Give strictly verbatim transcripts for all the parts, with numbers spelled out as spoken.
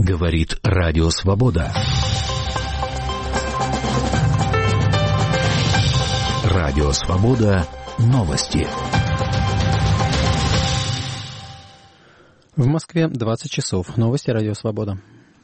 Говорит Радио Свобода. Радио Свобода. Новости. В Москве двадцать часов. Новости Радио Свобода.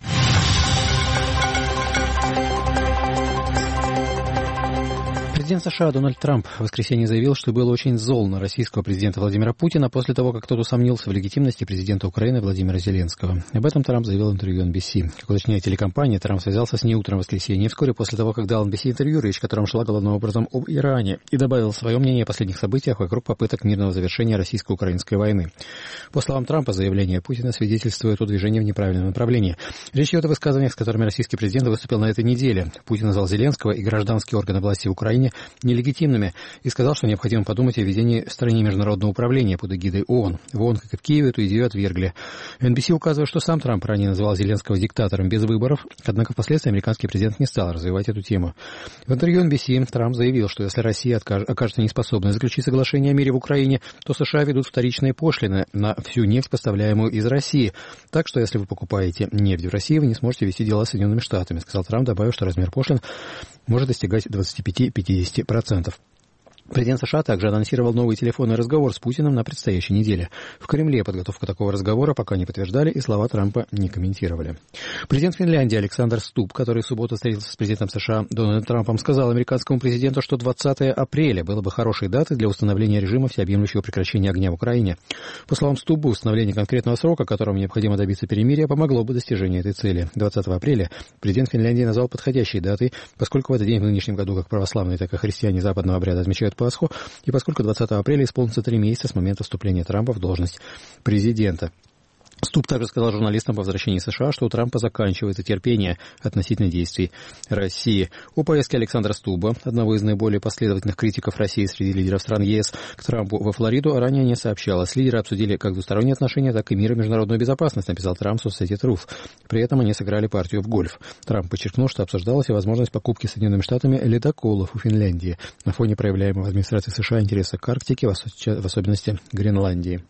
Президент США Дональд Трамп в воскресенье заявил, что был очень зол на российского президента Владимира Путина после того, как тот усомнился в легитимности президента Украины Владимира Зеленского. Об этом Трамп заявил в интервью эн би си. Как уточняет телекомпания, Трамп связался с ней утром в воскресенье, вскоре после того, как дал эн би си интервью, речь в котором шла главным образом об Иране, и добавил свое мнение о последних событиях вокруг попыток мирного завершения российско-украинской войны. По словам Трампа, заявление Путина свидетельствует о движении в неправильном направлении. Речь идет о высказываниях, с которыми российский президент выступил на этой неделе. Путин назвал Зеленского и гражданские органы власти в Украине нелегитимными и сказал, что необходимо подумать о введении в стране международного управления под эгидой ООН. В ООН, как и в Киеве, эту идею отвергли. эн би си указывает, что сам Трамп ранее называл Зеленского диктатором без выборов, однако впоследствии американский президент не стал развивать эту тему. В интервью эн би си Трамп заявил, что если Россия откаж... окажется неспособной заключить соглашение о мире в Украине, то США ведут вторичные пошлины на всю нефть, поставляемую из России. Так что, если вы покупаете нефть в России, вы не сможете вести дела с Соединенными Штатами, сказал Трамп, добавив, что размер пошлин может достигать двадцать пять - пятьдесят процентов. Президент США также анонсировал новый телефонный разговор с Путиным на предстоящей неделе. В Кремле подготовку такого разговора пока не подтверждали и слова Трампа не комментировали. Президент Финляндии Александр Стуб, который в субботу встретился с президентом США Дональдом Трампом, сказал американскому президенту, что двадцатое апреля было бы хорошей датой для установления режима всеобъемлющего прекращения огня в Украине. По словам Стуба, установление конкретного срока, которому необходимо добиться перемирия, помогло бы достижению этой цели. двадцатого апреля президент Финляндии назвал подходящей датой, поскольку в этот день в нынешнем году как православные, так и христиане западного обряда отмечают Пасху, и поскольку двадцатого апреля исполнится три месяца с момента вступления Трампа в должность президента. Стуб также сказал журналистам по возвращении в США, что у Трампа заканчивается терпение относительно действий России. О поездке Александра Стуба, одного из наиболее последовательных критиков России среди лидеров стран ЕС, к Трампу во Флориду ранее не сообщалось. Лидеры обсудили как двусторонние отношения, так и мир и международную безопасность, написал Трамп в соцсети Truth. При этом они сыграли партию в гольф. Трамп подчеркнул, что обсуждалась и возможность покупки Соединенными Штатами ледоколов у Финляндии на фоне проявляемого администрацией США интереса к Арктике, в особенности Гренландии.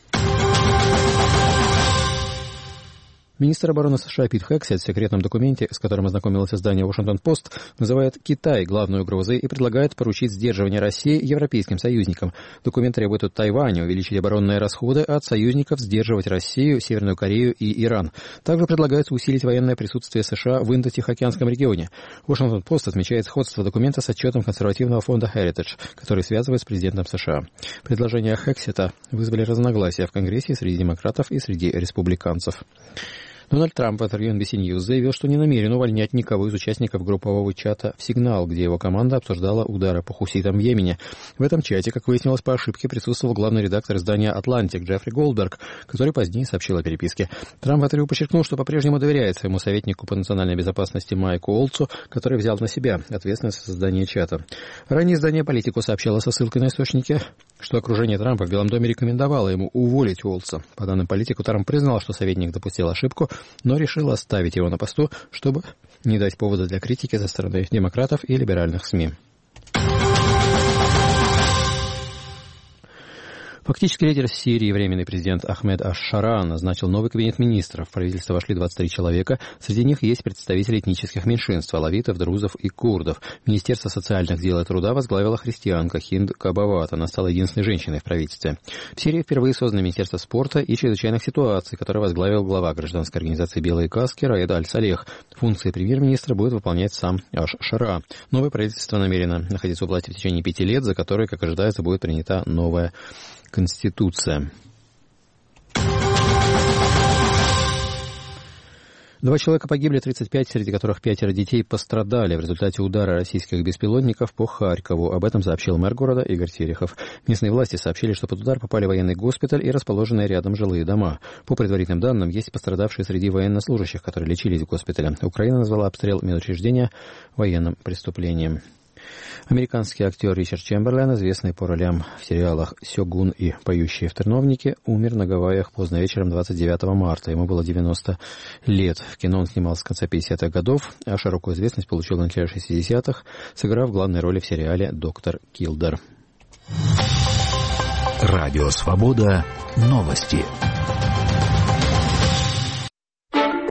Министр обороны США Пит Хексет в секретном документе, с которым ознакомилось издание «Вашингтон-Пост», называет Китай главной угрозой и предлагает поручить сдерживание России европейским союзникам. Документ требует от Тайваня увеличить оборонные расходы, а от союзников сдерживать Россию, Северную Корею и Иран. Также предлагается усилить военное присутствие США в Индо-Тихоокеанском регионе. «Вашингтон-Пост» отмечает сходство документа с отчетом консервативного фонда Heritage, который связывает с президентом США. Предложения Хексета вызвали разногласия в Конгрессе среди демократов и среди республиканцев. Дональд Трамп в интервью эн би си News заявил, что не намерен увольнять никого из участников группового чата в «Сигнал», где его команда обсуждала удары по хуситам в Йемене. В этом чате, как выяснилось по ошибке, присутствовал главный редактор издания «Атлантик» Джеффри Голдберг, который позднее сообщил о переписке. Трамп в интервью подчеркнул, что по-прежнему доверяет своему советнику по национальной безопасности Майку Олцу, который взял на себя ответственность за создание чата. Ранее издание «Политику» сообщало со ссылкой на источники, что окружение Трампа в Белом доме рекомендовало ему уволить Олца. По данным «Политику», Трамп признал, что советник допустил ошибку, но решил оставить его на посту, чтобы не дать повода для критики со стороны демократов и либеральных СМИ. Фактически лидер Сирии, временный президент Ахмед аш-Шара, назначил новый кабинет министров. В правительство вошли двадцать три человека. Среди них есть представители этнических меньшинств – алавитов, друзов и курдов. Министерство социальных дел и труда возглавила христианка Хинд Кабават. Она стала единственной женщиной в правительстве. В Сирии впервые создано Министерство спорта и чрезвычайных ситуаций, которое возглавил глава гражданской организации «Белые каски» Раед Аль-Салех. Функции премьер-министра будет выполнять сам аш-Шара. Новое правительство намерено находиться у власти в течение пяти лет, за которые, как ожидается, будет принята новая Конституция. Два человека погибли, тридцать пять, среди которых пятеро детей пострадали в результате удара российских беспилотников по Харькову. Об этом сообщил мэр города Игорь Терехов. Местные власти сообщили, что под удар попали военный госпиталь и расположенные рядом жилые дома. По предварительным данным, есть пострадавшие среди военнослужащих, которые лечились в госпитале. Украина назвала обстрел медучреждения военным преступлением. Американский актер Ричард Чемберлен, известный по ролям в сериалах «Сёгун» и «Поющие в терновнике», умер на Гавайях поздно вечером двадцать девятого марта. Ему было девяносто лет. В кино он снимался в конце пятидесятых годов, а широкую известность получил в начале шестидесятых, сыграв в главной роли в сериале «Доктор Килдер». Радио «Свобода». Новости.